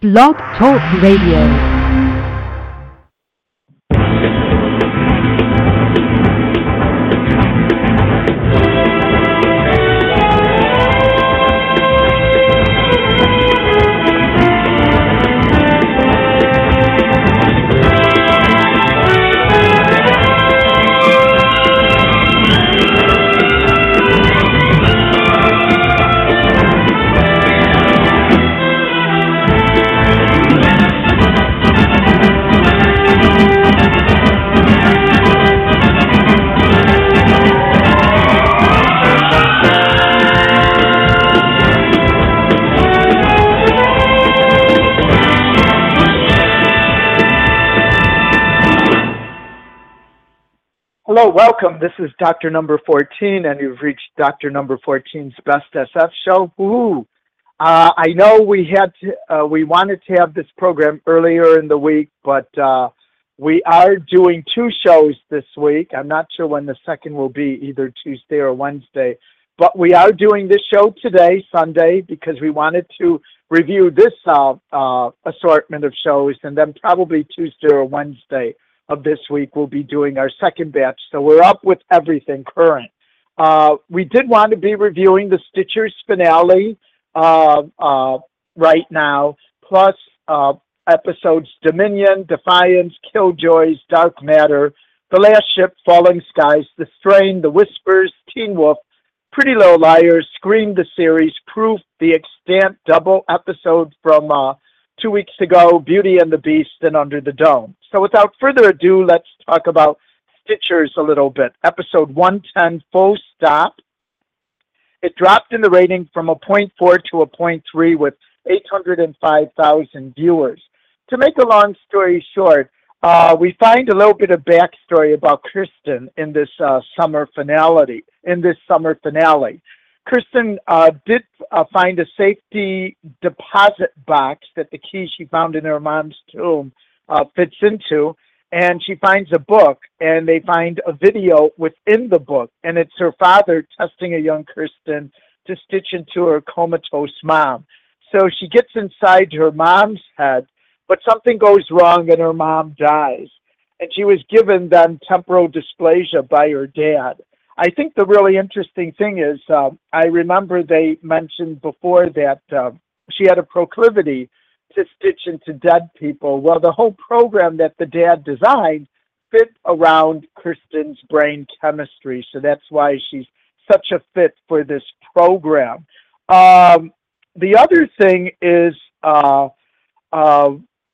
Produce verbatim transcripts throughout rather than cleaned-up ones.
Blog Talk Radio. Hello, welcome. This is Doctor Number fourteen, and you've reached Doctor Number fourteen's Best S F show. Woo! Uh, I know we had to, uh, we wanted to have this program earlier in the week, but uh, we are doing two shows this week. I'm not sure when the second will be, either Tuesday or Wednesday, but we are doing this show today, Sunday, because we wanted to review this uh, uh, assortment of shows, and then probably Tuesday or Wednesday of this week we'll be doing our second batch, so we're up with everything current. Uh, we did want to be reviewing the Stitcher's finale uh, uh, right now, plus uh, episodes Dominion, Defiance, Killjoys, Dark Matter, The Last Ship, Falling Skies, The Strain, The Whispers, Teen Wolf, Pretty Little Liars, Scream the Series, Proof, The Extant double episode from uh, two weeks ago, Beauty and the Beast, and Under the Dome. So without further ado, let's talk about Stitchers a little bit. Episode one ten, Full Stop. It dropped in the rating from a point four to a point three with eight hundred five thousand viewers. To make a long story short, uh, we find a little bit of backstory about Kristen in this uh, summer finale. In this summer finale, Kristen uh, did uh, find a safety deposit box that the key she found in her mom's tomb uh, fits into, and she finds a book, and they find a video within the book, and it's her father testing a young Kristen to stitch into her comatose mom. So she gets inside her mom's head, but something goes wrong and her mom dies, and she was given then temporal dysplasia by her dad. I think the really interesting thing is, uh, I remember they mentioned before that uh, she had a proclivity to stitch into dead people. Well, the whole program that the dad designed fit around Kristen's brain chemistry, so that's why she's such a fit for this program. Um, the other thing is uh, uh,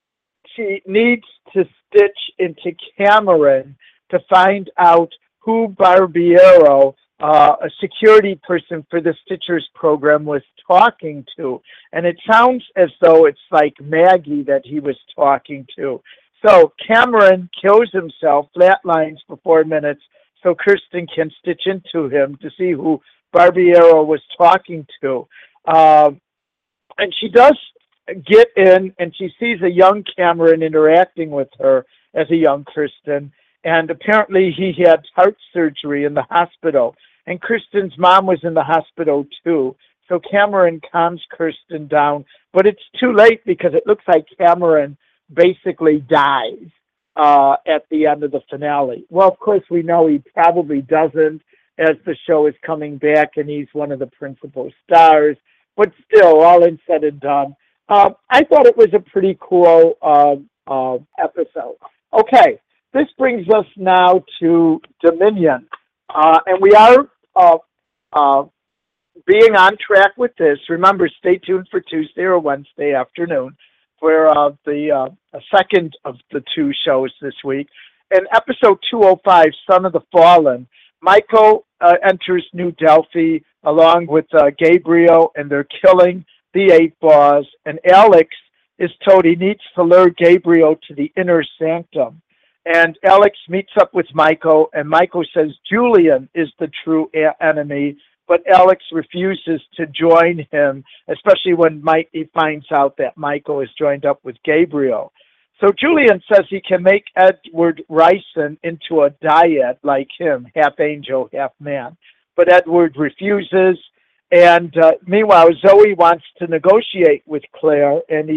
she needs to stitch into Cameron to find out who Barbiero, uh, a security person for the Stitchers program, was talking to. And it sounds as though it's like Maggie that he was talking to. So Cameron kills himself, flatlines for four minutes, so Kirsten can stitch into him to see who Barbiero was talking to. Um, and she does get in, and she sees a young Cameron interacting with her as a young Kristen. And apparently he had heart surgery in the hospital. And Kristen's mom was in the hospital too. So Cameron calms Kristen down. But it's too late because it looks like Cameron basically dies uh, at the end of the finale. Well, of course, we know he probably doesn't, as the show is coming back and he's one of the principal stars. But still, all in said and done, uh, I thought it was a pretty cool uh, uh, episode. Okay. This brings us now to Dominion, uh, and we are uh, uh, being on track with this. Remember, stay tuned for Tuesday or Wednesday afternoon for uh, the uh, second of the two shows this week. In episode two oh five, Son of the Fallen, Michael uh, enters New Delphi along with uh, Gabriel, and they're killing the Eight Balls, and Alex is told he needs to lure Gabriel to the inner sanctum. And Alex meets up with Michael, and Michael says Julian is the true a- enemy, but Alex refuses to join him, especially when Mike, he finds out that Michael is joined up with Gabriel. So Julian says he can make Edward Ryson into a dyad like him, half angel, half man. But Edward refuses, and uh, meanwhile, Zoe wants to negotiate with Claire, and he's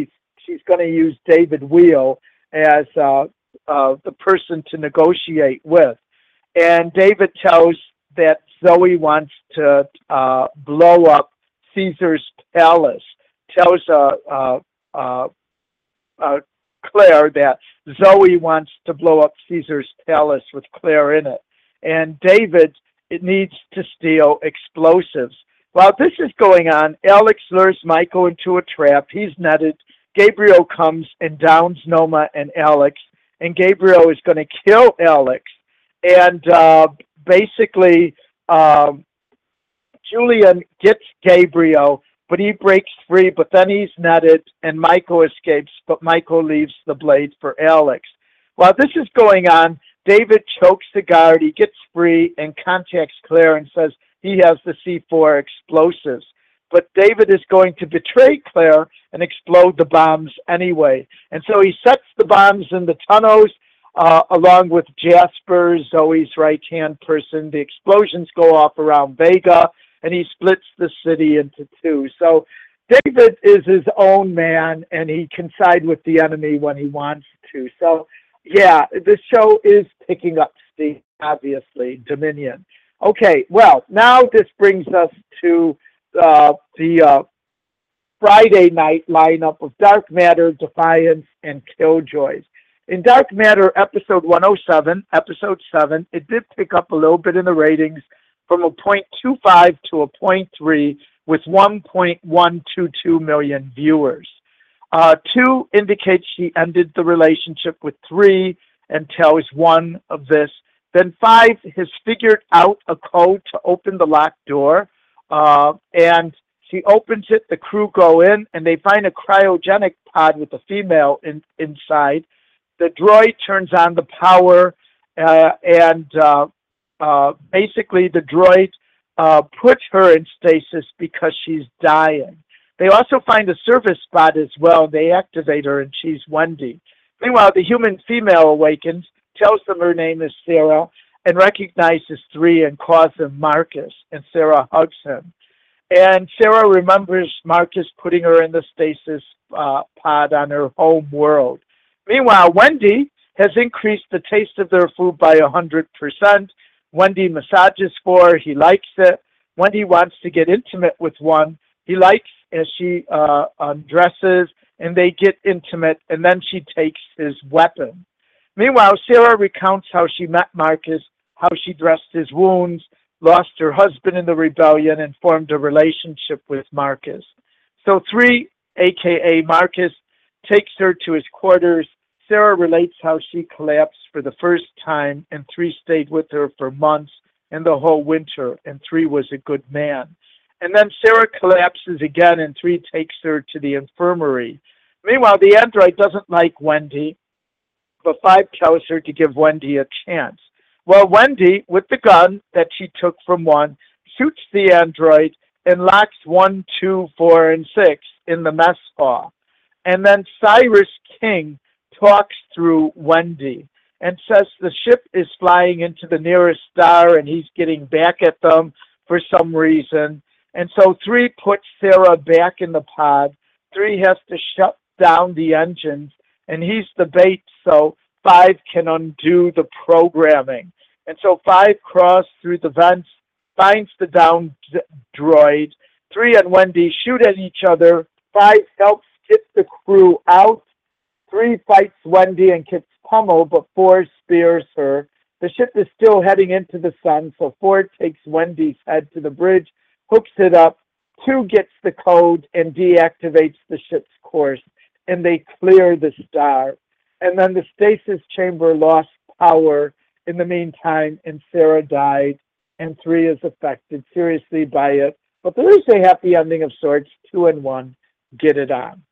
she's going to use David Wheel as uh, uh, the person to negotiate with. And David tells that Zoe wants to uh, blow up Caesar's palace, tells uh, uh, uh, uh, Claire that Zoe wants to blow up Caesar's palace with Claire in it. And David, it needs to steal explosives. While this is going on, Alex lures Michael into a trap. He's netted. Gabriel comes and downs Noma and Alex, and Gabriel is going to kill Alex. And uh, basically, um, Julian gets Gabriel, but he breaks free, but then he's netted, and Michael escapes, but Michael leaves the blade for Alex. While this is going on, David chokes the guard, he gets free, and contacts Claire and says he has the C four explosives. But David is going to betray Claire and explode the bombs anyway. And so he sets the bombs in the tunnels, uh, along with Jasper, Zoe's right-hand person. The explosions go off around Vega, and he splits the city into two. So David is his own man, and he can side with the enemy when he wants to. So, yeah, the show is picking up steam, obviously, Dominion. Okay, well, now this brings us to uh, the uh, Friday night lineup of Dark Matter, Defiance, and Killjoys. In Dark Matter, episode one oh seven, episode seven, it did pick up a little bit in the ratings from a point two five to a point three with one point one two two million viewers. Uh, two indicates she ended the relationship with three and tells one of this. Then five has figured out a code to open the locked door, uh, and she opens it, the crew go in, and they find a cryogenic pod with a female in, inside. The droid turns on the power, uh, and uh, uh, basically the droid uh, puts her in stasis because she's dying. They also find a service spot as well. They activate her, and she's Wendy. Meanwhile, the human female awakens, tells them her name is Sarah, and recognizes three and calls him Marcus, and Sarah hugs him. And Sarah remembers Marcus putting her in the stasis uh, pod on her home world. Meanwhile, Wendy has increased the taste of their food by one hundred percent. Wendy massages for her. He likes it. Wendy wants to get intimate with one. He likes as she uh, undresses, and they get intimate, and then she takes his weapon. Meanwhile, Sarah recounts how she met Marcus, how she dressed his wounds, lost her husband in the rebellion, and formed a relationship with Marcus. So three, a k a. Marcus, takes her to his quarters. Sarah relates how she collapsed for the first time, and three stayed with her for months and the whole winter, and three was a good man. And then Sarah collapses again, and three takes her to the infirmary. Meanwhile, the android doesn't like Wendy, but five tells her to give Wendy a chance. Well, Wendy, with the gun that she took from one, shoots the android and locks one, two, four, and six in the mess hall. And then Cyrus King talks through Wendy and says the ship is flying into the nearest star and he's getting back at them for some reason. And so three puts Sarah back in the pod. Three has to shut down the engines, and he's the bait so five can undo the programming. And so five crawls through the vents, finds the downed droid. Three and Wendy shoot at each other. Five helps get the crew out. Three fights Wendy and gets pummeled, but four spears her. The ship is still heading into the sun, so four takes Wendy's head to the bridge, hooks it up. Two gets the code and deactivates the ship's course, and they clear the star. And then the stasis chamber lost power in the meantime, and Sarah died, and three is affected seriously by it. But there is a happy ending of sorts. Two and one get it on.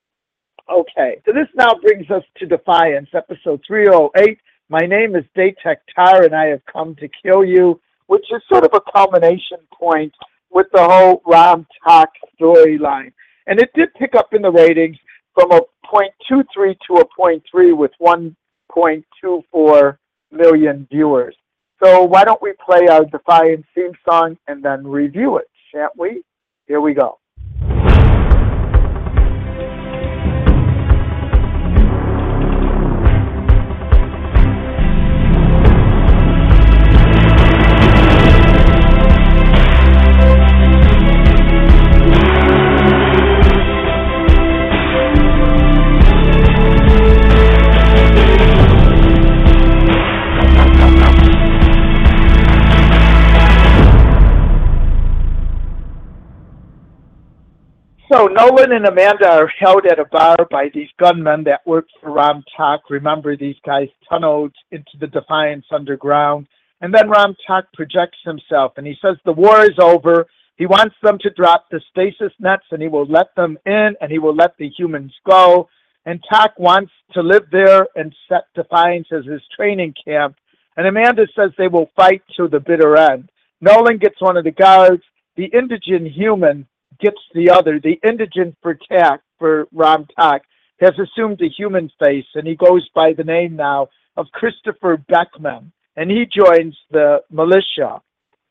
Okay, so this now brings us to Defiance, episode three oh eight. My name is Datek Tar, and I have come to kill you, which is sort of a culmination point with the whole Ram Tak storyline. And it did pick up in the ratings from a point two three to a point three with one point two four million viewers. So why don't we play our Defiance theme song and then review it, shan't we? Here we go. So Nolan and Amanda are held at a bar by these gunmen that work for Ram Tak. Remember, these guys tunneled into the Defiance underground. And then Ram Tak projects himself, and he says the war is over. He wants them to drop the stasis nets, and he will let them in, and he will let the humans go. And Tak wants to live there and set Defiance as his training camp. And Amanda says they will fight to the bitter end. Nolan gets one of the guards. The indigent human gets the other. The indigent for Tak, for Ram Tak, has assumed a human face, and he goes by the name now of Christopher Beckman, and he joins the militia.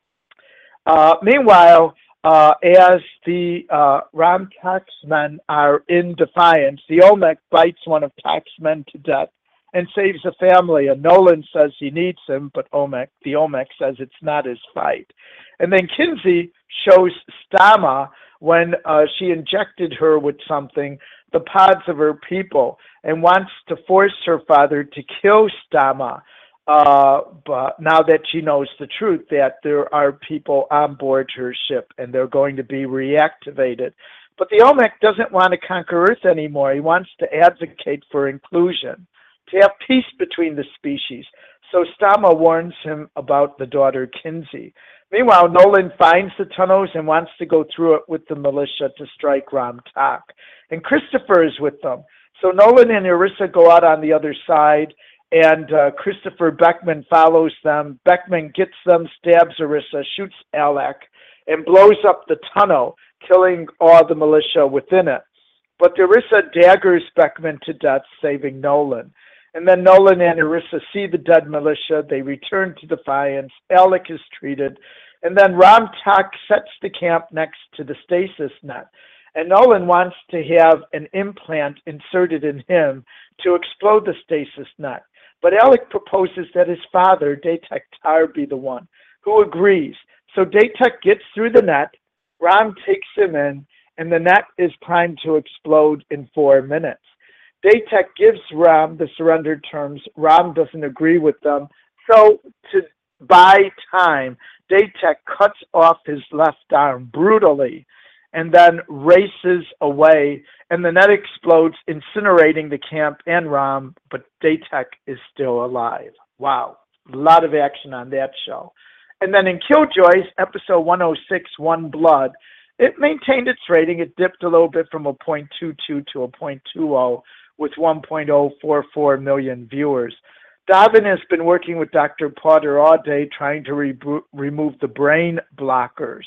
Uh, meanwhile, uh, as the uh, Ram Tak's men are in Defiance, the Olmec bites one of Tak's men to death and saves a family. And Nolan says he needs him, but Olmec, the Olmec says it's not his fight. And then Kinsey shows Stama, when uh, she injected her with something, the pods of her people, and wants to force her father to kill Stama. Uh, but now that she knows the truth, that there are people on board her ship and they're going to be reactivated. But the Olmec doesn't want to conquer Earth anymore. He wants to advocate for inclusion, to have peace between the species. So Stama warns him about the daughter Kinsey. Meanwhile, Nolan finds the tunnels and wants to go through it with the militia to strike Ram Tak. And Christopher is with them. So Nolan and Arissa go out on the other side, and uh, Christopher Beckman follows them. Beckman gets them, stabs Arissa, shoots Alec, and blows up the tunnel, killing all the militia within it. But Arissa daggers Beckman to death, saving Nolan. And then Nolan and Arissa see the dead militia. They return to Defiance. Alec is treated. And then Ram Tak sets the camp next to the stasis net. And Nolan wants to have an implant inserted in him to explode the stasis net. But Alec proposes that his father, Datek Tar, be the one, who agrees. So Datek gets through the net. Ram takes him in, and the net is primed to explode in four minutes. Datek gives Ram the surrender terms. Ram doesn't agree with them. So to buy time, Datek cuts off his left arm brutally and then races away, and the net explodes, incinerating the camp and Ram, but Datek is still alive. Wow, a lot of action on that show. And then in Killjoys, episode one oh six, One Blood, it maintained its rating. It dipped a little bit from a point two two to a point two oh with one point oh four four million viewers. Davin has been working with Doctor Potter all day trying to re- remove the brain blockers.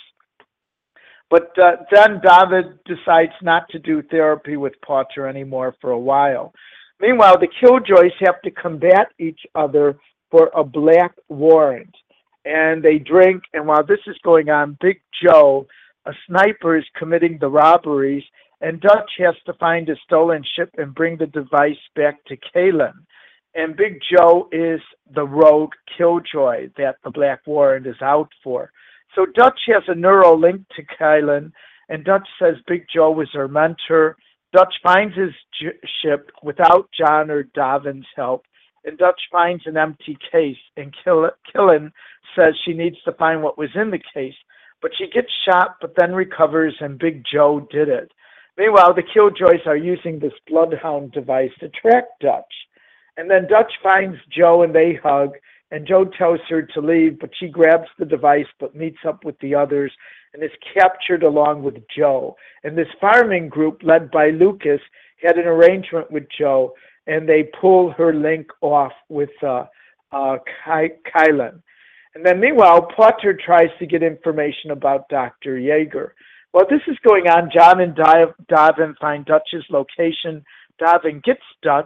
But uh, then David decides not to do therapy with Potter anymore for a while. Meanwhile, the Killjoys have to combat each other for a black warrant. And they drink, and while this is going on, Big Joe, a sniper, is committing the robberies, and Dutch has to find a stolen ship and bring the device back to Kalen. And Big Joe is the rogue Killjoy that the Black Warrant is out for. So Dutch has a neural link to Kylan, and Dutch says Big Joe was her mentor. Dutch finds his j- ship without John or Davin's help, and Dutch finds an empty case, and Kill- Killen says she needs to find what was in the case. But she gets shot, but then recovers, and Big Joe did it. Meanwhile, the Killjoys are using this Bloodhound device to track Dutch. And then Dutch finds Joe, and they hug, and Joe tells her to leave, but she grabs the device but meets up with the others and is captured along with Joe. And this farming group, led by Lucas, had an arrangement with Joe, and they pull her link off with uh, uh, Ky- Kylan. And then meanwhile, Potter tries to get information about Doctor Yeager. While this is going on, John and Dav- Davin find Dutch's location. Davin gets Dutch,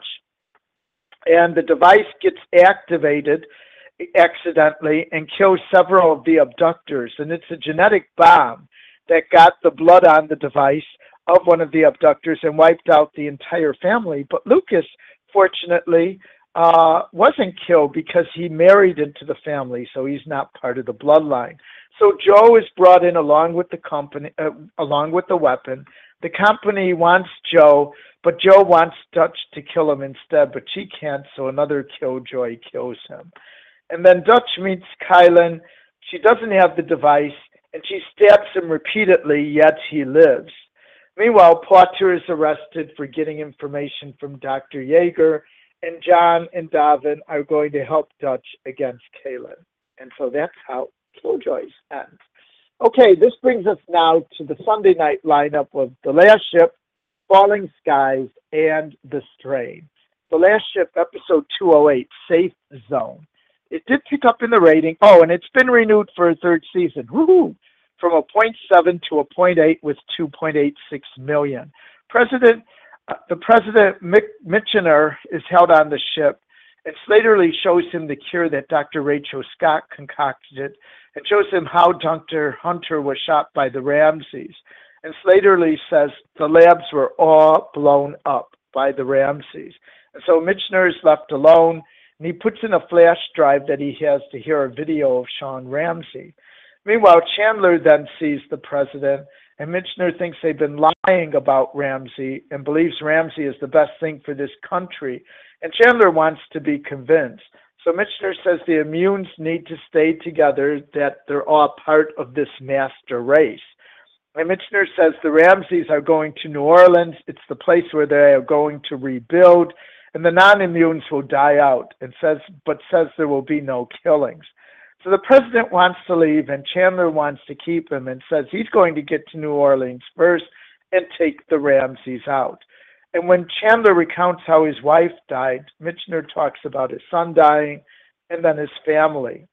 and the device gets activated accidentally and kills several of the abductors. And it's a genetic bomb that got the blood on the device of one of the abductors and wiped out the entire family. But Lucas, fortunately, uh, wasn't killed because he married into the family, so he's not part of the bloodline. So Joe is brought in along with the company, uh, along with the weapon. The company wants Joe, but Joe wants Dutch to kill him instead, but she can't, so another Killjoy kills him. And then Dutch meets Kylan. She doesn't have the device, and she stabs him repeatedly, yet he lives. Meanwhile, Potter is arrested for getting information from Doctor Yeager, and John and Davin are going to help Dutch against Kaylin. And so that's how Killjoys ends. Okay, this brings us now to the Sunday night lineup of The Last Ship, Falling Skies, and The Strain. The Last Ship, episode two oh eight, Safe Zone. It did pick up in the rating. Oh, and it's been renewed for a third season. Woohoo! From a point seven to a point eight with two point eight six million. President, uh, the President Mitchener is held on the ship, and Slattery shows him the cure that Doctor Rachel Scott concocted, and shows him how Doctor Hunter was shot by the Ramseys. And Slattery says the labs were all blown up by the Ramseys. And so Mitchener is left alone, and he puts in a flash drive that he has to hear a video of Sean Ramsey. Meanwhile, Chandler then sees the president, and Mitchener thinks they've been lying about Ramsey and believes Ramsey is the best thing for this country. And Chandler wants to be convinced. So Mitchener says the immunes need to stay together, that they're all part of this master race. And Mitchener says the Ramseys are going to New Orleans. It's the place where they are going to rebuild, and the non-immunes will die out, and says, but says there will be no killings. So the president wants to leave, and Chandler wants to keep him and says he's going to get to New Orleans first and take the Ramseys out. And when Chandler recounts how his wife died, Mitchener talks about his son dying and then his family.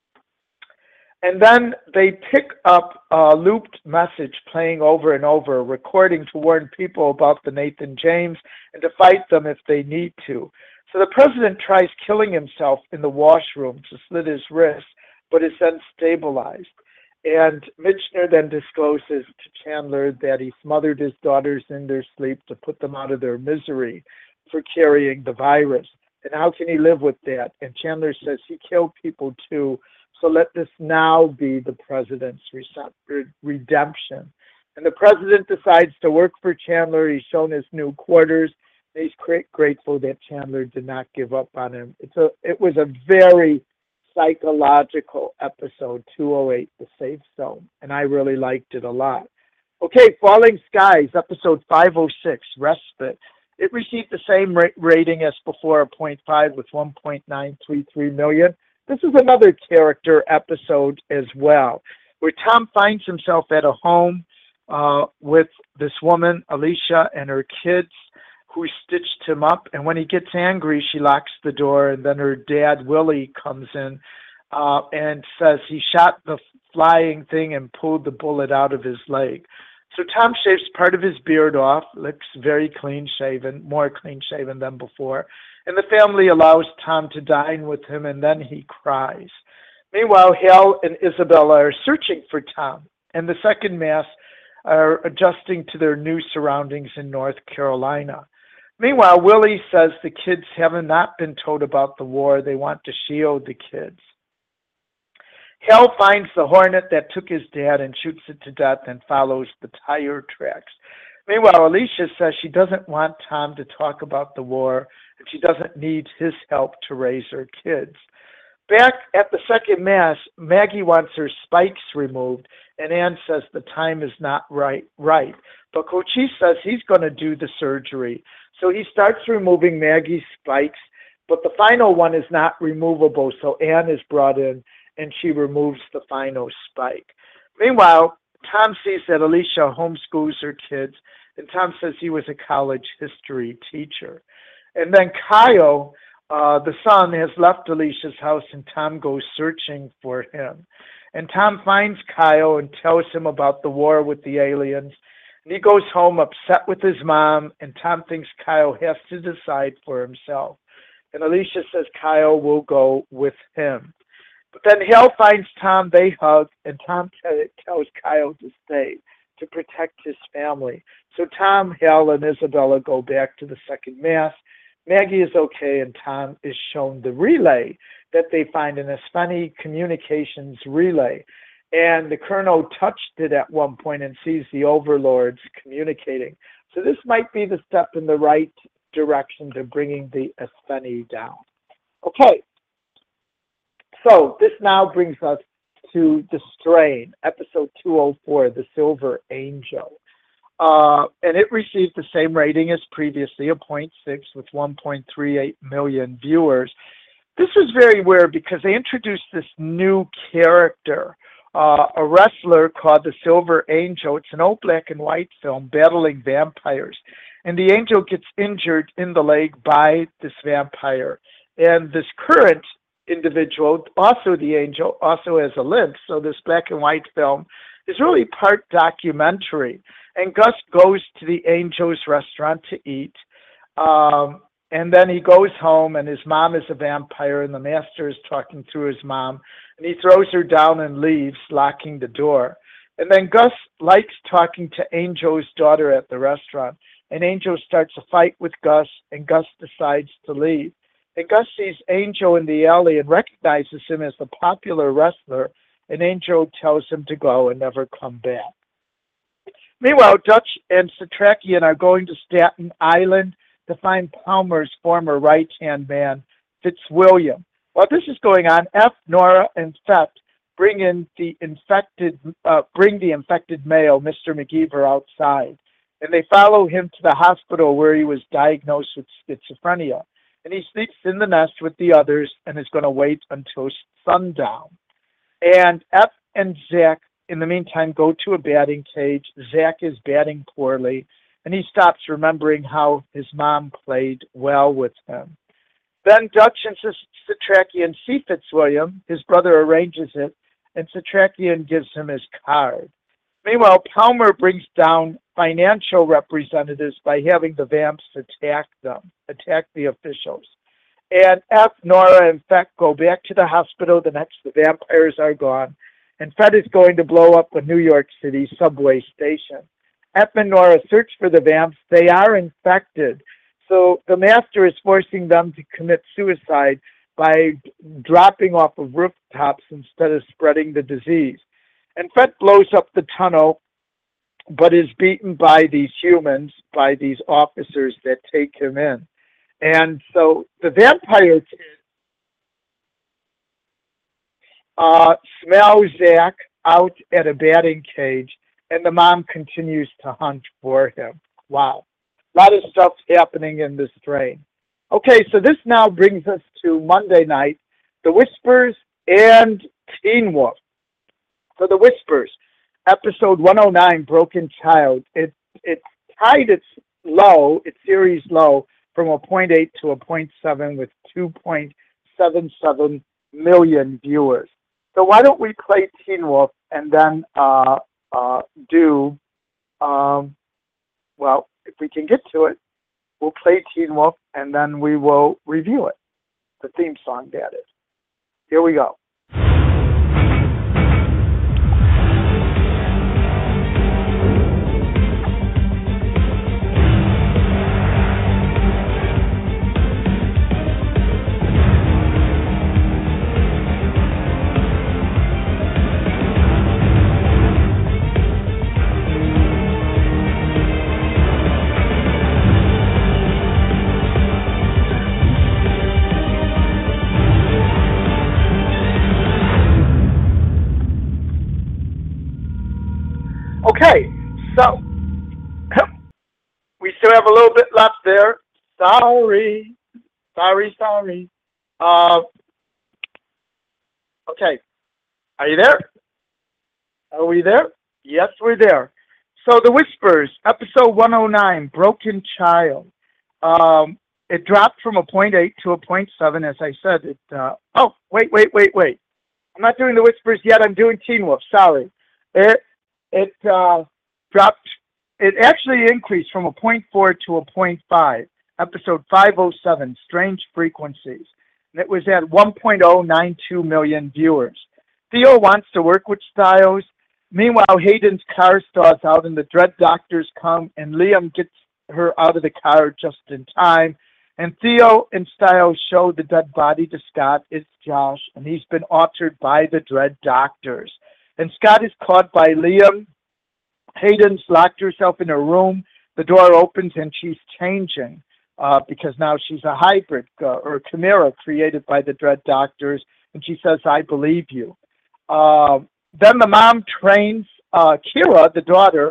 And then they pick up a looped message playing over and over, a recording to warn people about the Nathan James and to fight them if they need to. So the president tries killing himself in the washroom to slit his wrist, but is then stabilized. And Mitchener then discloses to Chandler that he smothered his daughters in their sleep to put them out of their misery for carrying the virus. And how can he live with that? And Chandler says he killed people too, so let this now be the president's redemption. And the president decides to work for Chandler. He's shown his new quarters. He's grateful that Chandler did not give up on him. It's a, it was a very psychological episode, two oh eight, The Safe Zone, and I really liked it a lot. Okay, Falling Skies, episode five oh six, Respite. It received the same ra- rating as before, a point five with one point nine three three million. This is another character episode as well, where Tom finds himself at a home uh, with this woman, Alicia, and her kids, who stitched him up. And when he gets angry, she locks the door, and then her dad, Willie, comes in uh, and says he shot the flying thing and pulled the bullet out of his leg. So Tom shaves part of his beard off, looks very clean-shaven, more clean-shaven than before, and the family allows Tom to dine with him, and then he cries. Meanwhile, Hal and Isabella are searching for Tom, and the second mass are adjusting to their new surroundings in North Carolina. Meanwhile, Willie says the kids have not been told about the war. They want to shield the kids. Hal finds the Hornet that took his dad and shoots it to death and follows the tire tracks. Meanwhile, Alicia says she doesn't want Tom to talk about the war, and she doesn't need his help to raise her kids. Back at the second mass, Maggie wants her spikes removed, and Anne says the time is not right. right. But Cochise says he's going to do the surgery. So he starts removing Maggie's spikes, but the final one is not removable, so Anne is brought in, and she removes the final spike. Meanwhile, Tom sees that Alicia homeschools her kids, and Tom says he was a college history teacher. And then Kyle, uh, the son, has left Alicia's house, and Tom goes searching for him. And Tom finds Kyle and tells him about the war with the aliens. And he goes home upset with his mom, and Tom thinks Kyle has to decide for himself. And Alicia says Kyle will go with him. But then Hal finds Tom, they hug, and Tom t- tells Kyle to stay to protect his family. So Tom, Hal, and Isabella go back to the second mass. Maggie is okay, and Tom is shown the relay that they find in a Espheni Communications relay. And the colonel touched it at one point and sees the overlords communicating. So this might be the step in the right direction to bringing the Espheni down. Okay. So this now brings us to The Strain, episode two oh four, The Silver Angel. Uh, and it received the same rating as previously, a point six with one point three eight million viewers. This was very weird because they introduced this new character, uh, a wrestler called the Silver Angel. It's an old black and white film battling vampires. And the angel gets injured in the leg by this vampire. And this current individual, also the angel, also has a limp. So this black and white film is really part documentary. And Gus goes to the angel's restaurant to eat. Um, and then he goes home, and his mom is a vampire, and the master is talking through his mom. And he throws her down and leaves, locking the door. And then Gus likes talking to Angel's daughter at the restaurant. And Angel starts a fight with Gus, and Gus decides to leave. And Gus sees Angel in the alley and recognizes him as the popular wrestler, and Angel tells him to go and never come back. Meanwhile, Dutch and Satrakian are going to Staten Island to find Palmer's former right-hand man, Fitzwilliam. While this is going on, F, Nora, and Fett bring in the infected, uh, bring the infected male, Mister McGeever, outside. And they follow him to the hospital where he was diagnosed with schizophrenia. And he sleeps in the nest with the others and is going to wait until sundown. And F and Zach, in the meantime, go to a batting cage. Zach is batting poorly, and he stops remembering how his mom played well with him. Then Dutch and Satrakian see Fitzwilliam. His brother arranges it, and Satrakian gives him his card. Meanwhile, Palmer brings down financial representatives by having the vamps attack them, attack the officials. And F, Nora, and Fett go back to the hospital the next the vampires are gone, and Fett is going to blow up a New York City subway station. F and Nora search for the vamps. They are infected, so the master is forcing them to commit suicide by dropping off of rooftops instead of spreading the disease. And Fett blows up the tunnel, but is beaten by these humans, by these officers that take him in. And so the vampire kid uh, smells Zach out at a batting cage, and the mom continues to hunt for him. Wow. A lot of stuff happening in this train. Okay, so this now brings us to Monday night, The Whispers and Teen Wolf. So The Whispers, episode one oh nine, Broken Child. It it tied its low, its series low, from a point eight to a point seven with two point seven seven million viewers. So why don't we play Teen Wolf and then uh, uh, do, um, well, if we can get to it, we'll play Teen Wolf and then we will review it, the theme song, that is. Here we go. Okay, so we still have a little bit left there. Sorry, sorry, sorry. Uh, okay, are you there? Are we there? Yes, we're there. So The Whispers, episode one oh nine, Broken Child. Um, it dropped from a point eight to a point seven, as I said. It. Uh, oh, wait, wait, wait, wait. I'm not doing The Whispers yet. I'm doing Teen Wolf. Sorry. It it uh, dropped. It actually increased from a point four to a point five. Episode five oh seven, Strange Frequencies. And it was at one point oh nine two million viewers. Theo wants to work with Stiles. Meanwhile, Hayden's car stalls out and the Dread Doctors come and Liam gets her out of the car just in time. And Theo and Stiles show the dead body to Scott. It's Josh, and he's been altered by the Dread Doctors. And Scott is caught by Liam. Hayden's locked herself in a room. The door opens and she's changing uh, because now she's a hybrid uh, or a chimera created by the Dread Doctors. And she says, I believe you. Uh, then the mom trains uh, Kira, the daughter,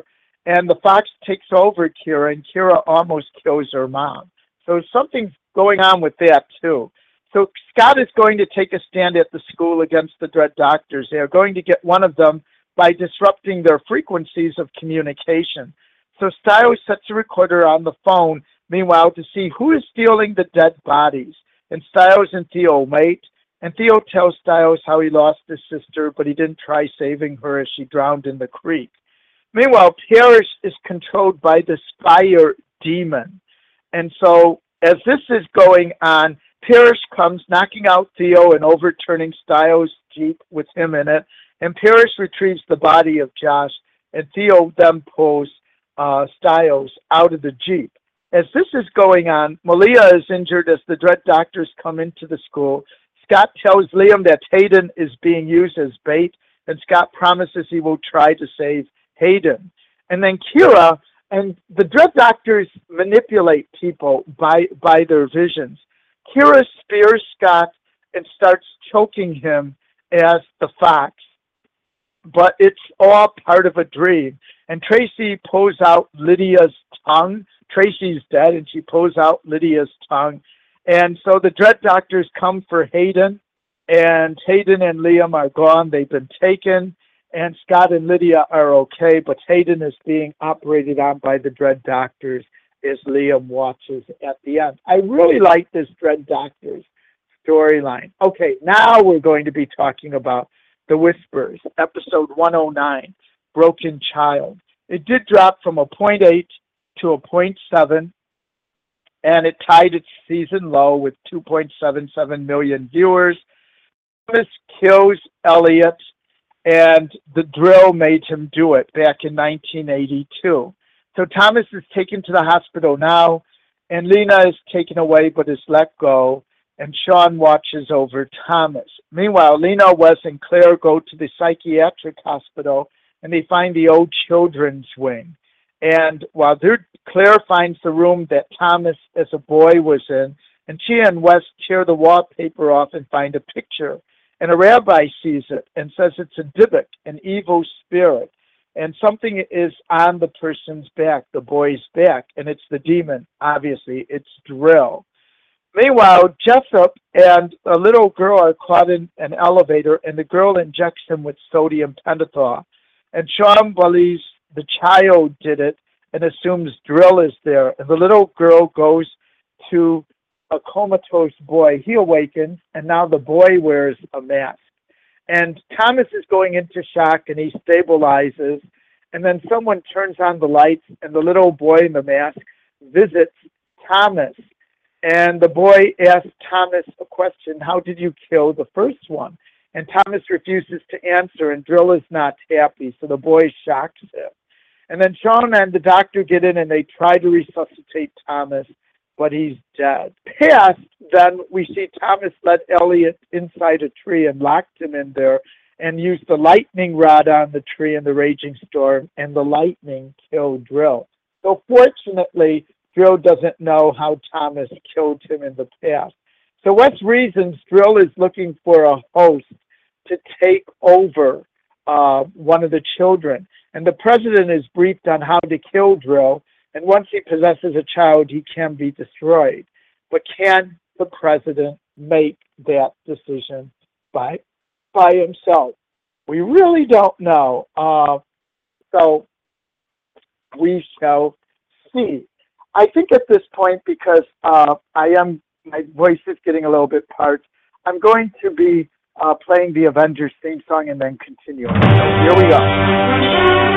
and the fox takes over Kira, and Kira almost kills her mom. So something's going on with that, too. So Scott is going to take a stand at the school against the Dread Doctors. They are going to get one of them by disrupting their frequencies of communication. So Stiles sets a recorder on the phone, meanwhile, to see who is stealing the dead bodies. And Stiles and Theo wait, and Theo tells Stiles how he lost his sister, but he didn't try saving her as she drowned in the creek. Meanwhile, Parrish is controlled by the Spire demon. And so, as this is going on, Parrish comes knocking out Theo and overturning Stiles' Jeep with him in it, and Parrish retrieves the body of Josh, and Theo then pulls uh, Stiles out of the Jeep. As this is going on, Malia is injured as the Dread Doctors come into the school. Scott tells Liam that Hayden is being used as bait, and Scott promises he will try to save Hayden. And then Kira, and the Dread Doctors manipulate people by, by their visions. Kira spears Scott and starts choking him as the fox. But it's all part of a dream. And Tracy pulls out Lydia's tongue. Tracy's dead, and she pulls out Lydia's tongue. And so the Dread Doctors come for Hayden, and Hayden and Liam are gone. They've been taken, and Scott and Lydia are okay, but Hayden is being operated on by the Dread Doctors as Liam watches at the end. I really like this Dread Doctors storyline. Okay, now we're going to be talking about The Whispers, episode one oh nine, Broken Child. It did drop from a point eight to a point seven, and it tied its season low with two point seven seven million viewers. Thomas kills Elliot, and the drill made him do it back in nineteen eighty-two. So Thomas is taken to the hospital now, and Lena is taken away but is let go, and Sean watches over Thomas. Meanwhile, Lena, Wes, and Claire go to the psychiatric hospital, and they find the old children's wing. And while they're, Claire finds the room that Thomas as a boy was in, and she and Wes tear the wallpaper off and find a picture. And a rabbi sees it and says it's a Dybbuk, an evil spirit. And something is on the person's back, the boy's back, and it's the demon, obviously. It's Drill. Meanwhile, Jessup and a little girl are caught in an elevator, and the girl injects him with sodium pentothal. And Sean believes the child did it and assumes Drill is there. And the little girl goes to a comatose boy. He awakens, and now the boy wears a mask. And Thomas is going into shock, and he stabilizes. And then someone turns on the lights, and the little boy in the mask visits Thomas. And the boy asks Thomas a question, how did you kill the first one? And Thomas refuses to answer, and Drill is not happy, so the boy shocks him. And then Sean and the doctor get in, and they try to resuscitate Thomas, but he's dead. Past, then we see Thomas let Elliot inside a tree and locked him in there and used the lightning rod on the tree in the raging storm, and the lightning killed Drill. So fortunately, Drill doesn't know how Thomas killed him in the past. So Wes reasons Drill is looking for a host to take over uh, one of the children. And the president is briefed on how to kill Drill, and once he possesses a child, he can be destroyed. But can the president make that decision by by himself? We really don't know. Uh, so we shall see. I think at this point, because uh, I am, my voice is getting a little bit parched, I'm going to be uh, playing the Avengers theme song and then continuing. So here we go.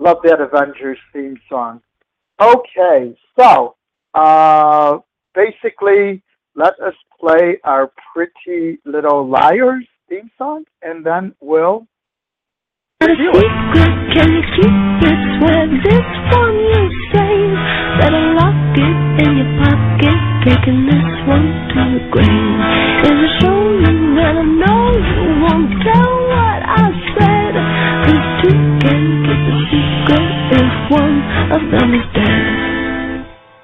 love that Avengers theme song. Okay, so uh, basically, let us play our Pretty Little Liars theme song, and then we'll review it. Can you keep it? Swear this one you save. Better lock it in your pocket. Taking this one to the grave. Is a show you that I know you won't tell what I said. Cause two can keep a secret if one of them is dead.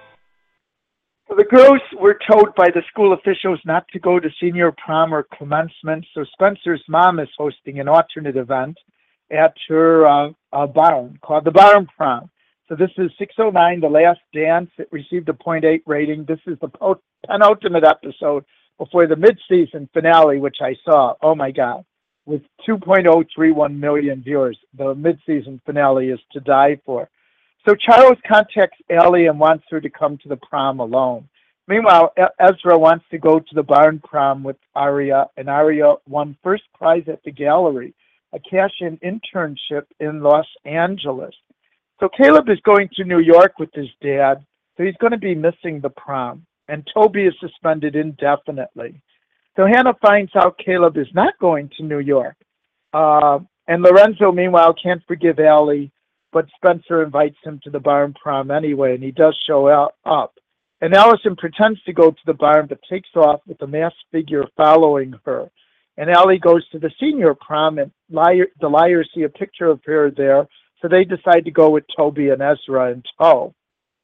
So the girls were told by the school officials not to go to senior prom or commencement, so Spencer's mom is hosting an alternate event at her uh, uh, barn called the Barn Prom. So this is six oh nine, The Last Dance. It received a point eight rating. This is the po- penultimate episode before the mid-season finale, which I saw. Oh, my God. With two point oh three one million viewers, the mid-season finale is to die for. So Charles contacts Allie and wants her to come to the prom alone. Meanwhile, Ezra wants to go to the Barn Prom with Aria, and Aria won first prize at the gallery, a cash-in internship in Los Angeles. So Caleb is going to New York with his dad, so he's going to be missing the prom, and Toby is suspended indefinitely. So Hannah finds out Caleb is not going to New York, uh, and Lorenzo, meanwhile, can't forgive Allie, but Spencer invites him to the Barn Prom anyway, and he does show up. And Allison pretends to go to the barn, but takes off with a masked figure following her. And Allie goes to the senior prom, and liar, the liars see a picture of her there, so they decide to go with Toby and Ezra in tow.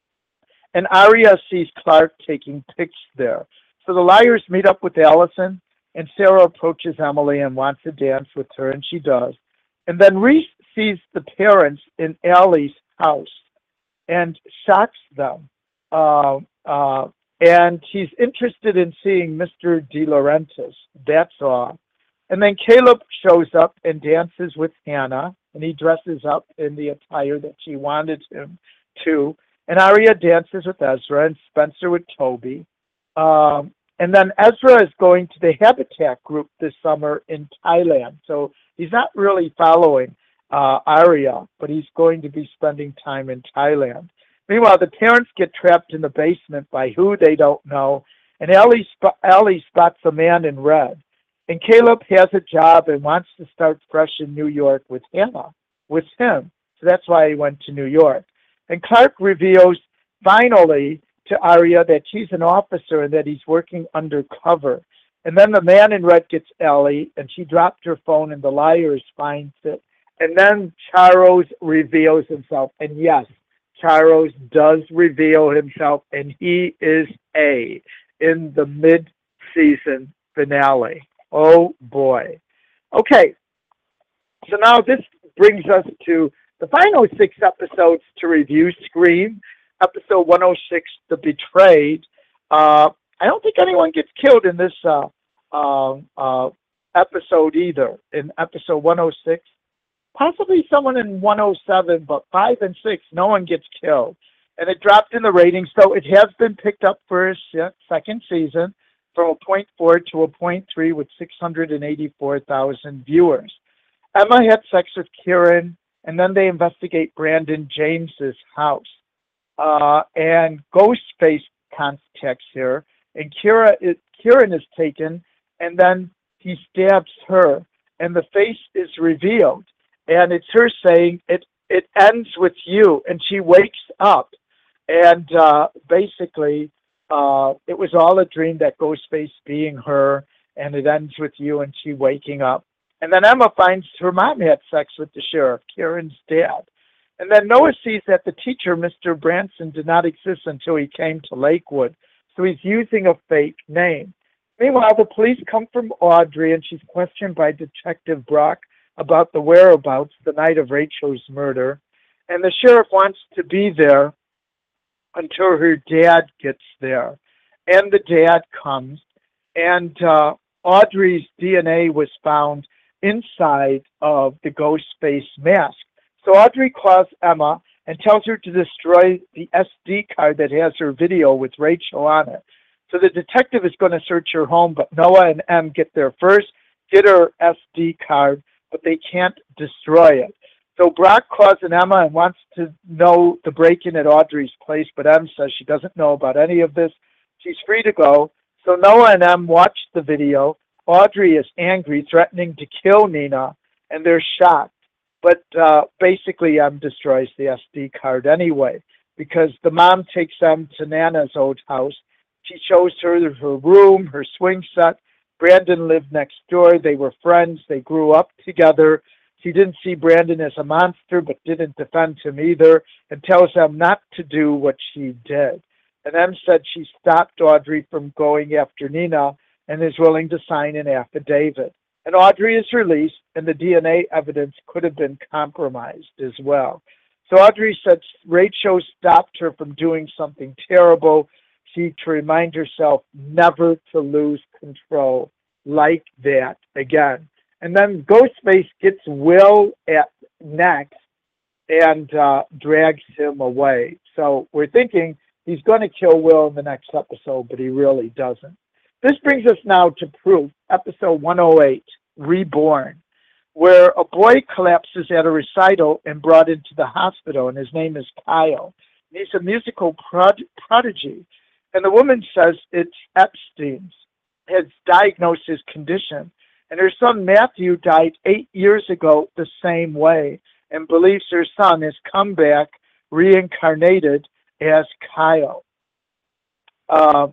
And Aria sees Clark taking pics there. So the liars meet up with Allison, and Sarah approaches Emily and wants to dance with her, and she does. And then Reese sees the parents in Allie's house and shocks them. Uh, uh, and he's interested in seeing Mister De Laurentiis. That's all. And then Caleb shows up and dances with Hannah, and he dresses up in the attire that she wanted him to. And Aria dances with Ezra and Spencer with Toby. Um, and then Ezra is going to the Habitat group this summer in Thailand. So he's not really following uh, Aria, but he's going to be spending time in Thailand. Meanwhile, the parents get trapped in the basement by who they don't know, and Ellie, sp- Ellie spots a man in red. And Caleb has a job and wants to start fresh in New York with Hannah, with him. So that's why he went to New York. And Clark reveals finally to Aria that he's an officer and that he's working undercover. And then the man in red gets Ellie, and she dropped her phone, and the liars finds it. And then Charles reveals himself. And yes, Charles does reveal himself, and he is A in the mid-season finale. Oh, boy. Okay, so now this brings us to the final six episodes to review. Scream, episode one oh six, The Betrayed. Uh, I don't think anyone gets killed in this uh, uh, uh, episode either, in episode one oh six. Possibly someone in one oh seven, but five and six, no one gets killed. And it dropped in the ratings, so it has been picked up for a second season from a point four to a point three with six hundred eighty-four thousand viewers. Emma had sex with Kieran, and then they investigate Brandon James's house. Uh, and Ghostface contacts her, and Kira is, Kieran is taken, and then he stabs her, and the face is revealed. And it's her saying, it, it ends with you. And she wakes up. And uh, basically, uh, it was all a dream, that Ghostface being her, and it ends with you and she waking up. And then Emma finds her mom had sex with the sheriff, Kieran's dad. And then Noah sees that the teacher, Mister Branson, did not exist until he came to Lakewood. So he's using a fake name. Meanwhile, the police come from Audrey, and she's questioned by Detective Brock about the whereabouts the night of Rachel's murder. And the sheriff wants to be there until her dad gets there. And the dad comes, and uh, Audrey's D N A was found inside of the Ghostface mask. So Audrey calls Emma and tells her to destroy the S D card that has her video with Rachel on it. So the detective is going to search her home, but Noah and Em get there first, get her S D card, but they can't destroy it. So Brock calls an Emma and wants to know the break-in at Audrey's place, but Em says she doesn't know about any of this. She's free to go. So Noah and Em watch the video. Audrey is angry, threatening to kill Nina, and they're shocked. But uh, basically, Em destroys the S D card anyway, because the mom takes Em to Nana's old house. She shows her her room, her swing set. Brandon lived next door. They were friends. They grew up together. She didn't see Brandon as a monster, but didn't defend him either, and tells Em not to do what she did. And Em said she stopped Audrey from going after Nina and is willing to sign an affidavit. And Audrey is released, and the D N A evidence could have been compromised as well. So Audrey said Rachel stopped her from doing something terrible. She to remind herself never to lose control like that again. And then Ghostface gets Will at next and uh, drags him away. So we're thinking he's going to kill Will in the next episode, but he really doesn't. This brings us now to Proof, episode one oh eight, Reborn, where a boy collapses at a recital and brought into the hospital, and his name is Kyle. And he's a musical prod- prodigy. And the woman says it's Epstein's, has diagnosed his condition. And her son Matthew died eight years ago the same way, and believes her son has come back reincarnated as Kyle. Uh,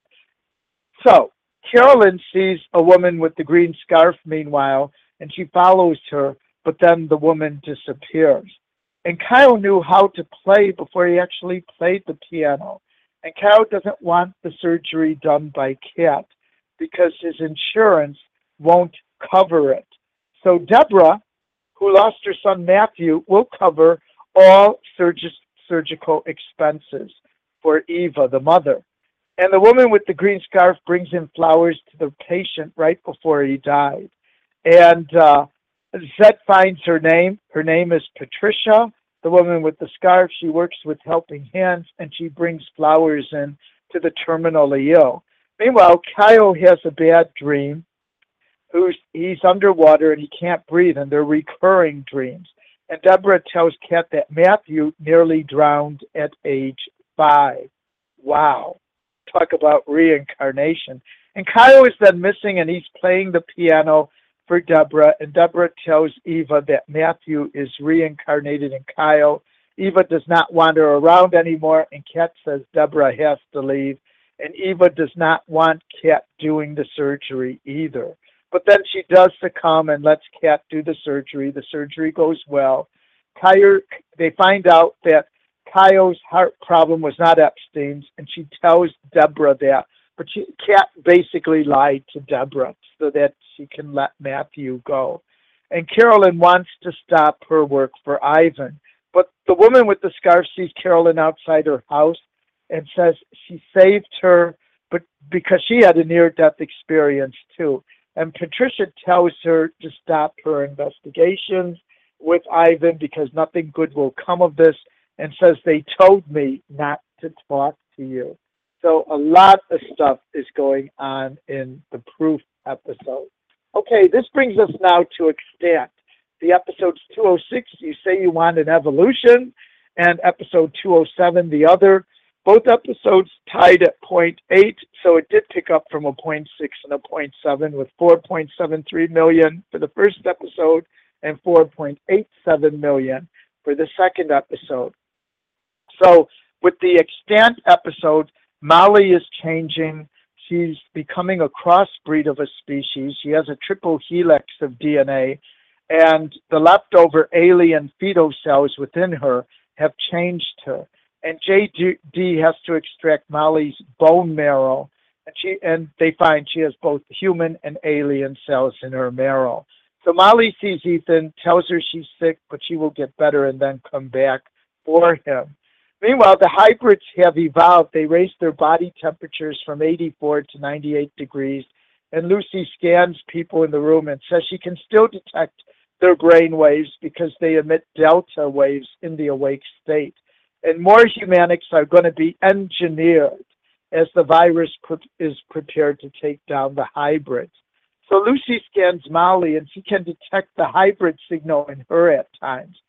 so Carolyn sees a woman with the green scarf meanwhile, and she follows her, but then the woman disappears. And Kyle knew how to play before he actually played the piano. And Kyle doesn't want the surgery done by Kat because his insurance won't cover it. So Deborah, who lost her son Matthew, will cover all surg- surgical expenses for Eva, the mother. And the woman with the green scarf brings in flowers to the patient right before he died. And uh, Zed finds her name. Her name is Patricia. The woman with the scarf, she works with Helping Hands, and she brings flowers in to the terminally ill. Meanwhile, Kyle has a bad dream. Who's, he's underwater and he can't breathe, and they're recurring dreams. And Deborah tells Kat that Matthew nearly drowned at age five. Wow. Talk about reincarnation. And Kyle is then missing, and he's playing the piano for Deborah, and Deborah tells Eva that Matthew is reincarnated in Kyle. Eva does not wander around anymore, and Kat says Deborah has to leave, and Eva does not want Kat doing the surgery either. But then she does succumb and lets Kat do the surgery. The surgery goes well. Kyle, they find out that Kyle's heart problem was not Epstein's, and she tells Deborah that. But she, Kat basically lied to Deborah so that she can let Matthew go. And Carolyn wants to stop her work for Ivan. But the woman with the scarf sees Carolyn outside her house and says she saved her but because she had a near-death experience too. And Patricia tells her to stop her investigations with Ivan because nothing good will come of this, and says they told me not to talk to you. So a lot of stuff is going on in the Proof episode. Okay, this brings us now to Extant. The episode's two oh six, You Say You Want an Evolution, and episode two oh seven, The Other. Both episodes tied at point eight, so it did pick up from a point six and a point seven, with four point seven three million for the first episode and four point eight seven million for the second episode. So with the Extant episode, Molly is changing. She's becoming a crossbreed of a species. She has a triple helix of D N A, and the leftover alien fetal cells within her have changed her. And J D has to extract Molly's bone marrow, and she and they find she has both human and alien cells in her marrow. So Molly sees Ethan, tells her she's sick, but she will get better and then come back for him. Meanwhile, the hybrids have evolved. They raised their body temperatures from eighty-four to ninety-eight degrees, and Lucy scans people in the room and says she can still detect their brain waves because they emit delta waves in the awake state. And more humanics are going to be engineered as the virus pre- is prepared to take down the hybrids. So Lucy scans Molly, and she can detect the hybrid signal in her at times.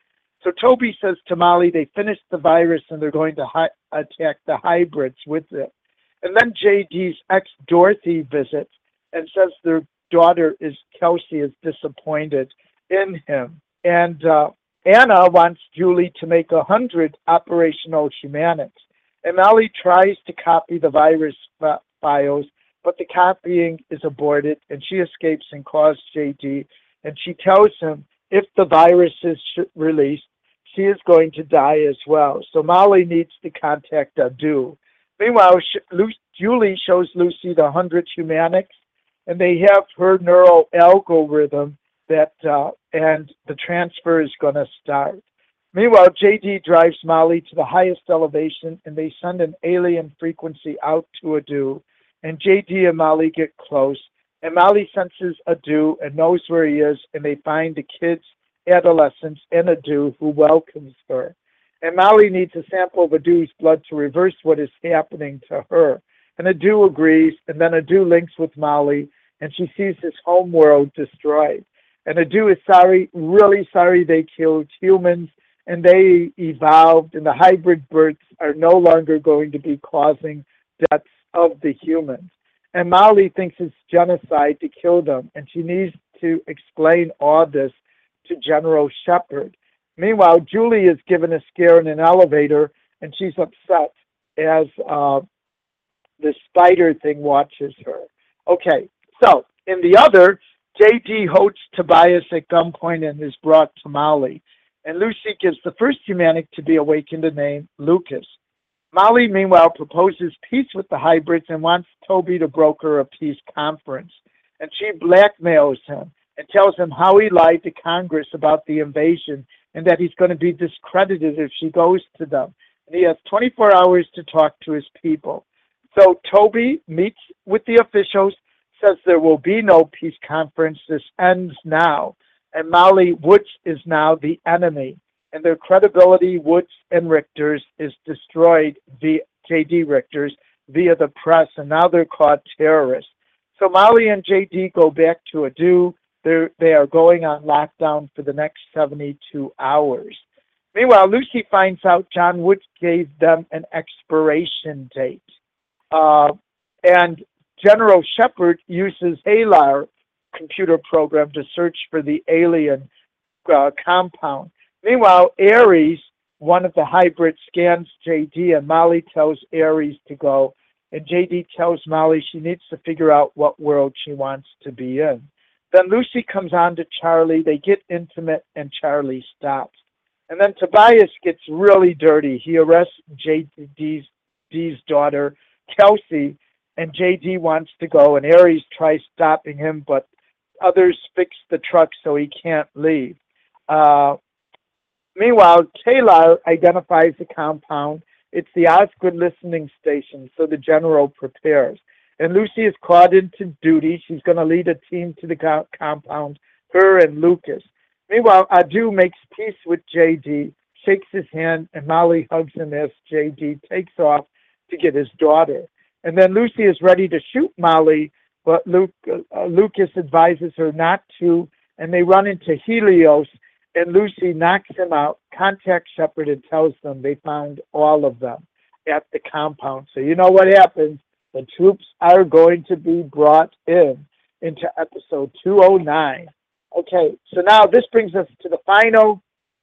So Toby says to Molly they finished the virus and they're going to hi- attack the hybrids with it. And then J D's ex Dorothy visits and says their daughter is Kelsey is disappointed in him. And uh, Anna wants Julie to make a hundred operational humanics. And Molly tries to copy the virus f- files, but the copying is aborted, and she escapes and calls J D. And she tells him if the virus is sh- released, she is going to die as well. So Molly needs to contact Adu. Meanwhile, sh- Lu- Julie shows Lucy the hundred humanics, and they have her neural algorithm that, uh, and the transfer is going to start. Meanwhile, J D drives Molly to the highest elevation, and they send an alien frequency out to Adu. And J D and Molly get close, and Molly senses Adu and knows where he is, and they find the kids, adolescents, and Adu, who welcomes her. And Molly needs a sample of Adu's blood to reverse what is happening to her. And Adu agrees, and then Adu links with Molly, and she sees his home world destroyed. And Adu is sorry, really sorry they killed humans, and they evolved, and the hybrid births are no longer going to be causing deaths of the humans. And Molly thinks it's genocide to kill them, and she needs to explain all this to General Shepard. Meanwhile, Julie is given a scare in an elevator, and she's upset as uh, the spider thing watches her. Okay, so in the other, J D holds Tobias at gunpoint and is brought to Molly. And Lucy gives the first humanic to be awakened a name, Lucas. Molly, meanwhile, proposes peace with the hybrids and wants Toby to broker a peace conference. And she blackmails him and tells him how he lied to Congress about the invasion and that he's going to be discredited if she goes to them. And he has twenty-four hours to talk to his people. So Toby meets with the officials, says there will be no peace conference. This ends now. And Molly Woods is now the enemy. And their credibility, Woods and Richter's, is destroyed via J D Richter's via the press, and now they're called terrorists. So Molly and J D go back to Adu. They're, they are going on lockdown for the next seventy-two hours. Meanwhile, Lucy finds out John Woods gave them an expiration date. Uh, and General Shepard uses HALAR computer program to search for the alien uh, compound. Meanwhile, Ares, one of the hybrids, scans J D, and Molly tells Ares to go. And J D tells Molly she needs to figure out what world she wants to be in. Then Lucy comes on to Charlie. They get intimate, and Charlie stops. And then Tobias gets really dirty. He arrests J D's, D's daughter, Kelsey, and J D wants to go, and Ares tries stopping him, but others fix the truck so he can't leave. Uh, meanwhile, Taylor identifies the compound. It's the Osgood listening station, so the general prepares. And Lucy is called into duty. She's going to lead a team to the co- compound, her and Lucas. Meanwhile, Adu makes peace with J D, shakes his hand, and Molly hugs him as J D takes off to get his daughter. And then Lucy is ready to shoot Molly, but Luke, uh, Lucas advises her not to, and they run into Helios, and Lucy knocks him out, contacts Shepard, and tells them they found all of them at the compound. So you know what happens. The troops are going to be brought in into episode two oh nine. Okay, so now this brings us to the final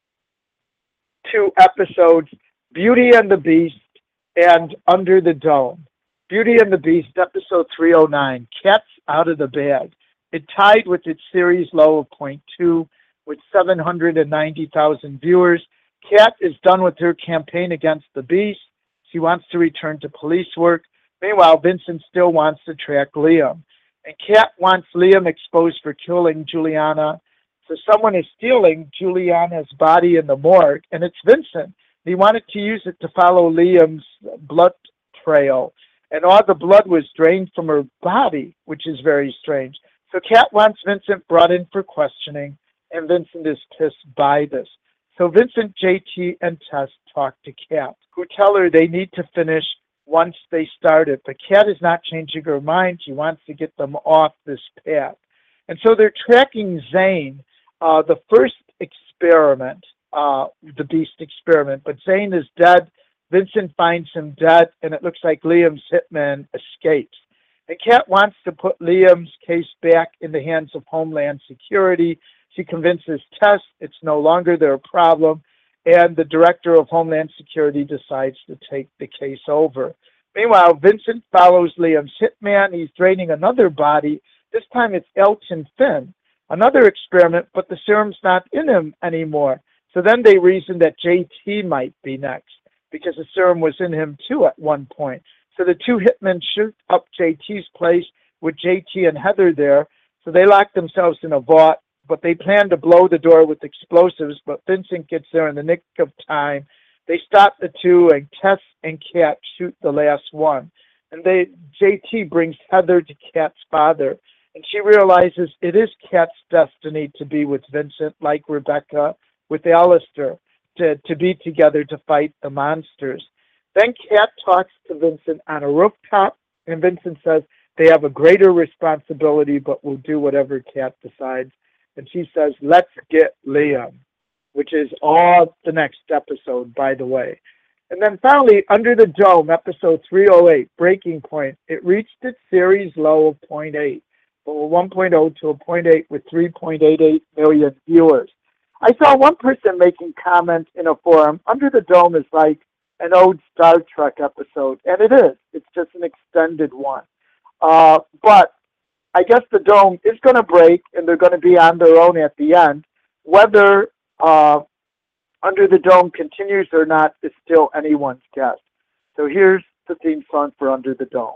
two episodes, Beauty and the Beast and Under the Dome. Beauty and the Beast, episode three oh nine, Cat's Out of the Bag. It tied with its series low of point two with seven hundred ninety thousand viewers. Cat is done with her campaign against the Beast. She wants to return to police work. Meanwhile, Vincent still wants to track Liam. And Cat wants Liam exposed for killing Juliana. So someone is stealing Juliana's body in the morgue, and it's Vincent. He wanted to use it to follow Liam's blood trail. And all the blood was drained from her body, which is very strange. So Cat wants Vincent brought in for questioning, and Vincent is pissed by this. So Vincent, J T, and Tess talk to Cat, who tell her they need to finish once they started. But Cat is not changing her mind. She wants to get them off this path. And so they're tracking Zane, uh, the first experiment uh, the Beast experiment. But Zane is dead. Vincent finds him dead, and it looks like Liam's hitman escapes. And Kat wants to put Liam's case back in the hands of Homeland Security. She convinces Tess it's no longer their problem, and the director of Homeland Security decides to take the case over. Meanwhile, Vincent follows Liam's hitman. He's draining another body. This time it's Elton Finn. Another experiment, but the serum's not in him anymore. So then they reason that J T might be next, because the serum was in him too at one point. So the two hitmen shoot up J T's place with J T and Heather there. So they lock themselves in a vault, but they plan to blow the door with explosives, but Vincent gets there in the nick of time. They stop the two, and Tess and Kat shoot the last one. And they J T brings Heather to Kat's father, and she realizes it is Kat's destiny to be with Vincent, like Rebecca with Alistair, to, to be together to fight the monsters. Then Kat talks to Vincent on a rooftop, and Vincent says they have a greater responsibility, but will do whatever Kat decides. And she says, let's get Liam, which is all the next episode, by the way. And then finally, Under the Dome, episode three oh eight, Breaking Point. It reached its series low of point eight, from a one point oh to a point eight with three point eight eight million viewers. I saw one person making comment in a forum, Under the Dome is like an old Star Trek episode, and it is. It's just an extended one. Uh, but I guess the dome is going to break, and they're going to be on their own at the end. Whether uh, Under the Dome continues or not is still anyone's guess. So here's the theme song for Under the Dome.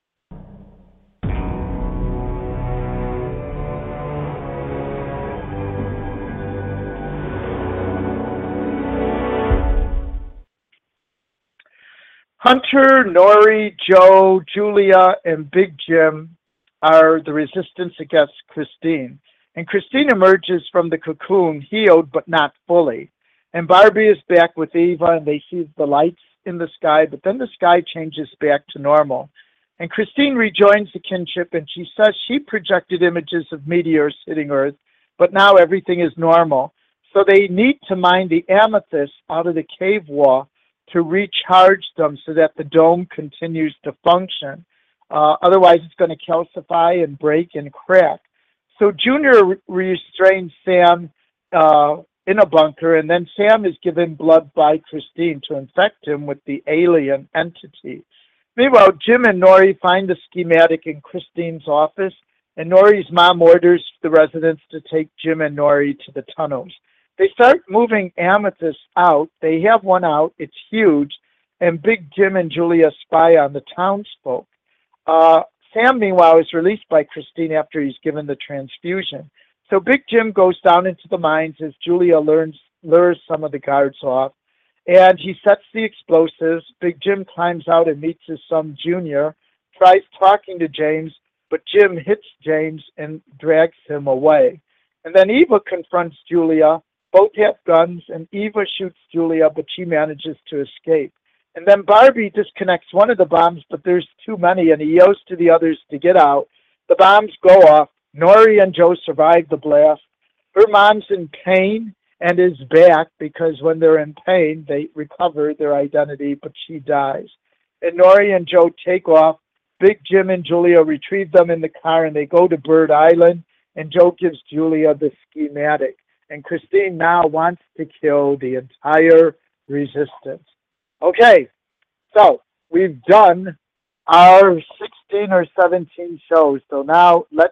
Hunter, Nori, Joe, Julia, and Big Jim are the resistance against Christine. And Christine emerges from the cocoon healed but not fully. And Barbie is back with Eva, and they see the lights in the sky, but then the sky changes back to normal. And Christine rejoins the kinship, and she says she projected images of meteors hitting Earth, but now everything is normal. So they need to mine the amethyst out of the cave wall to recharge them so that the dome continues to function. Uh, otherwise, it's going to calcify and break and crack. So Junior re- restrains Sam uh, in a bunker, and then Sam is given blood by Christine to infect him with the alien entity. Meanwhile, Jim and Nori find the schematic in Christine's office, and Nori's mom orders the residents to take Jim and Nori to the tunnels. They start moving Amethyst out. They have one out. It's huge. And Big Jim and Julia spy on the townsfolk. Uh, Sam, meanwhile, is released by Christine after he's given the transfusion. So Big Jim goes down into the mines as Julia learns, lures some of the guards off. And he sets the explosives. Big Jim climbs out and meets his son, Junior, tries talking to James, but Jim hits James and drags him away. And then Eva confronts Julia. Both have guns, and Eva shoots Julia, but she manages to escape. And then Barbie disconnects one of the bombs, but there's too many, and he yells to the others to get out. The bombs go off. Nori and Joe survive the blast. Her mom's in pain and is back, because when they're in pain, they recover their identity, but she dies. And Nori and Joe take off. Big Jim and Julia retrieve them in the car, and they go to Bird Island, and Joe gives Julia the schematic. And Christine now wants to kill the entire resistance. Okay, so we've done our sixteen or seventeen shows. So now let's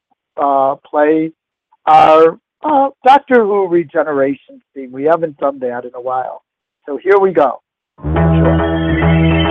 uh, play our uh, Doctor Who Regeneration theme. We haven't done that in a while. So here we go. Enjoy.